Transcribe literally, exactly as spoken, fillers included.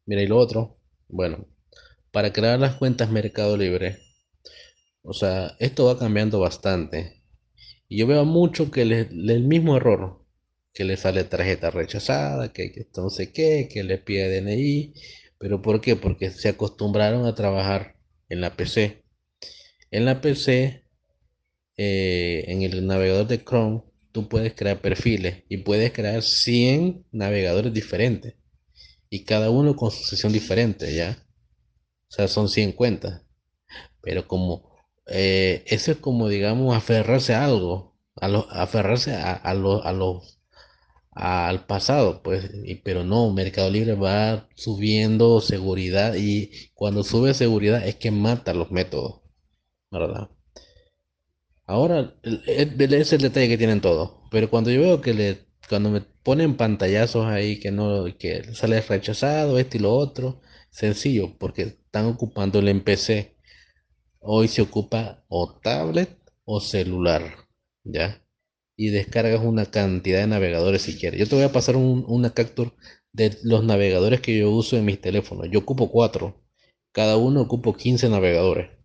Mira, y lo otro, bueno, para crear las cuentas Mercado Libre, o sea, esto va cambiando bastante. Y yo veo mucho que le, le- el mismo error, que le sale tarjeta rechazada, que, que no sé qué, que le pide D N I. ¿Pero por qué? Porque se acostumbraron a trabajar en la P C. En la P C, eh, en el navegador de Chrome, tú puedes crear perfiles y puedes crear cien navegadores diferentes y cada uno con su sesión diferente, ¿ya? O sea, son cien cuentas. Pero como eh, eso es como, digamos, aferrarse a algo, a lo- aferrarse a, a, lo- a los al pasado, pues, y- pero no, Mercado Libre va subiendo seguridad y cuando sube seguridad es que mata los métodos, ¿verdad? Ahora, el- el- es el detalle que tienen todos, pero cuando yo veo que le, cuando me ponen pantallazos ahí que no, que sale rechazado, esto y lo otro, sencillo, porque están ocupando el P C. Hoy se ocupa o tablet o celular, ¿ya? Y descargas una cantidad de navegadores si quieres. Yo te voy a pasar un, una capture de los navegadores que yo uso en mis teléfonos. Yo ocupo cuatro. Cada uno ocupo quince navegadores.